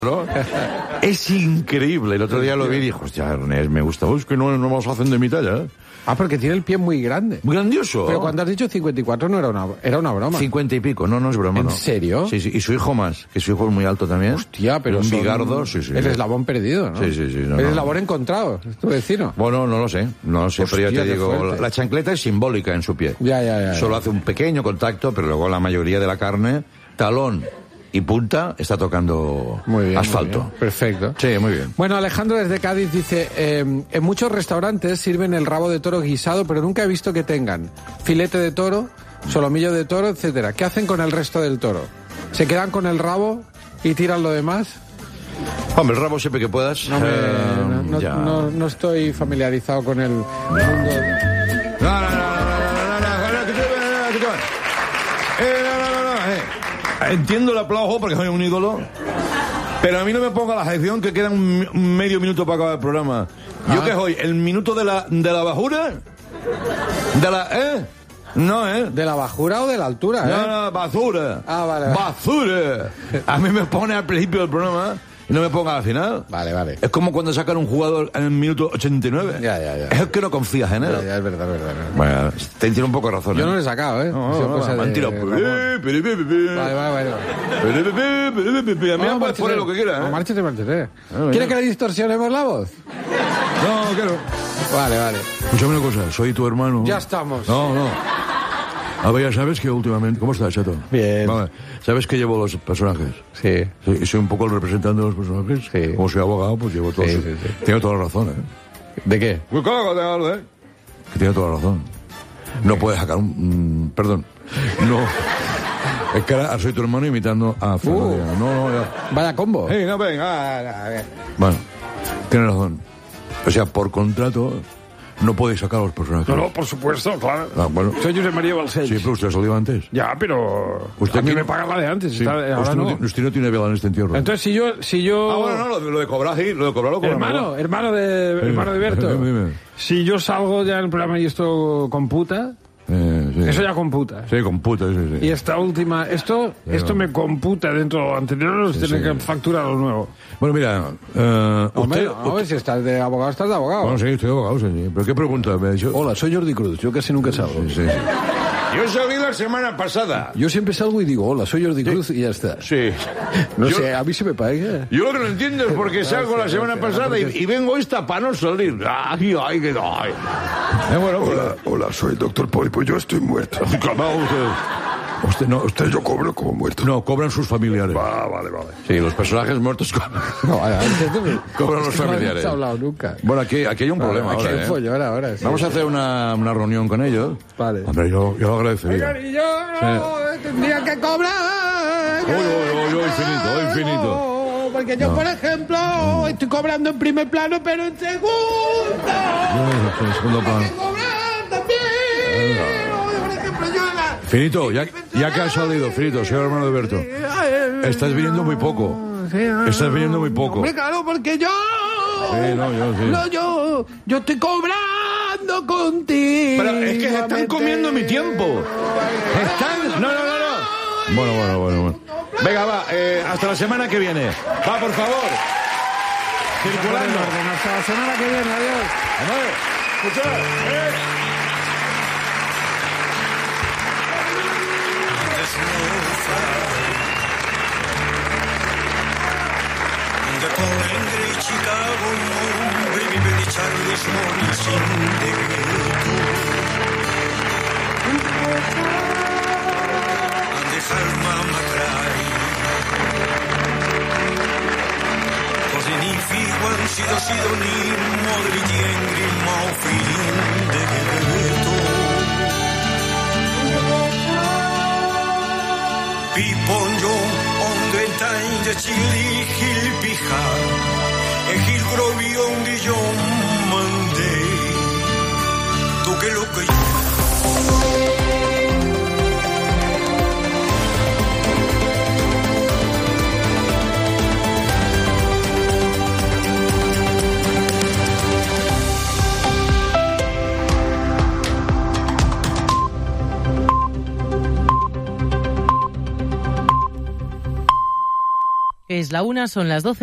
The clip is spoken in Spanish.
¿no? Es increíble. El otro día lo vi y dijo, hostia, Ernest, me gusta. Es que no nos hacen de mi talla. Ah, porque tiene el pie muy grande. Muy grandioso. Pero cuando has dicho 54 no era una broma. 50 y pico, no es broma. ¿En no. serio? Sí, y su hijo más, que su hijo es muy alto también. Hostia, pero un bigardo, sí. El eslabón perdido, ¿no? Sí. El eslabón encontrado, es tu vecino. Bueno, no lo sé, Hostia, pero ya te digo, fuerte. la chancleta es simbólica en su pie. Ya. Solo hace un pequeño contacto, pero luego la mayoría de la carne, talón y punta, está tocando muy bien, asfalto. Muy bien. Perfecto. Sí, muy bien. Bueno, Alejandro desde Cádiz dice, en muchos restaurantes sirven el rabo de toro guisado, pero nunca he visto que tengan filete de toro, solomillo de toro, etcétera. ¿Qué hacen con el resto del toro? ¿Se quedan con el rabo y tiran lo demás? Hombre, el rabo siempre que puedas. No estoy familiarizado con el mundo. Entiendo el aplauso porque soy un ídolo, pero a mí no me ponga la sección que queda un medio minuto para acabar el programa. ¿Yo qué soy? ¿El minuto de la bajura? No, ¿De la bajura o de la altura? No, basura. Ah, vale. Basura. A mí me pone al principio del programa y no me ponga al final. Vale. Es como cuando sacan un jugador en el minuto 89. Ya. Es que no confías en él. Ya, es verdad. Bueno, tiene un poco de razón. Yo no le he sacado, ¿eh? Mentira. Vale. A mí me puedes poner lo que quieras, ¿eh? Márchate. ¿Quiere que le distorsionemos la voz? No, quiero. Vale. Escúchame una cosa, soy tu hermano. Ya estamos. No. A ver, ya sabes que últimamente... ¿Cómo estás, chato? Bien. Vale. ¿Sabes que llevo los personajes? Sí. Soy un poco el representante de los personajes. Sí. Como soy abogado, pues llevo todo. Sí. Tengo toda la razón, ¿eh? ¿De qué? Que tiene toda la razón. No puedes sacar perdón. No. Es que ahora soy tu hermano imitando a Fernando. No, ya. Vaya combo. No, venga. Bueno, tienes razón. O sea, por contrato... No podéis sacar los personajes. No, por supuesto, claro. Bueno. Soy Josep María Balcells. Sí, pero usted salió antes. Ya, pero... Usted a mí me pagan la de antes. Sí. Ahora no. Usted no tiene vela en este entierro. Entonces, si yo... Ah, bueno, no, lo de cobrar, sí, lo de cobrar lo cobramos. Hermano de Berto. Dime. Si yo salgo ya en el programa y esto computa... Sí. Eso ya computa. Sí, computa, sí. Y esta última... Esto me computa dentro de lo anterior, tiene que facturar lo nuevo. Bueno, mira... Hombre, si estás de abogado, estás de abogado. Bueno, sí, estoy de abogado, sí. ¿Pero qué pregunta me ha dicho? Hola, soy Jordi Cruz. Yo casi nunca salgo. Sí. Yo salí la semana pasada. Yo siempre salgo y digo, hola, soy Jordi Cruz y ya está. Sí. No sé, a mí se me paga. Yo lo que no entiendo es por qué salgo la semana pasada y vengo esta para no salir. Ay. Hola, soy el doctor Polipo, yo estoy muerto. Usted yo cobro como muerto. No, cobran sus familiares. Vale. Sí, los personajes muertos cobran los familiares. No he hablado nunca. Bueno, aquí hay un problema Aquí ahora, hay un follón ahora. Sí. Vamos a hacer una reunión con ellos. Vale. Hombre, yo lo agradecería. Y yo tendría que cobrar. Infinito. Porque yo, por ejemplo, estoy cobrando en primer plano, pero en segundo. En segundo plano. Hay que cobrar también. Por ejemplo, yo Finito, ya que has salido, Finito, soy el hermano de Berto. Estás viniendo muy poco. Hombre, claro, porque yo... Sí, No, yo estoy cobrando contigo. Pero es que se están comiendo mi tiempo. No. Bueno. Venga, va, hasta la semana que viene. Va, por favor. Circulando. Hasta la semana que viene, adiós. Escucha. Piponjo, ondo entain de chili hilpija, egil grobion de yo mandé, tú que lo que yo... Es la 1, son las 12.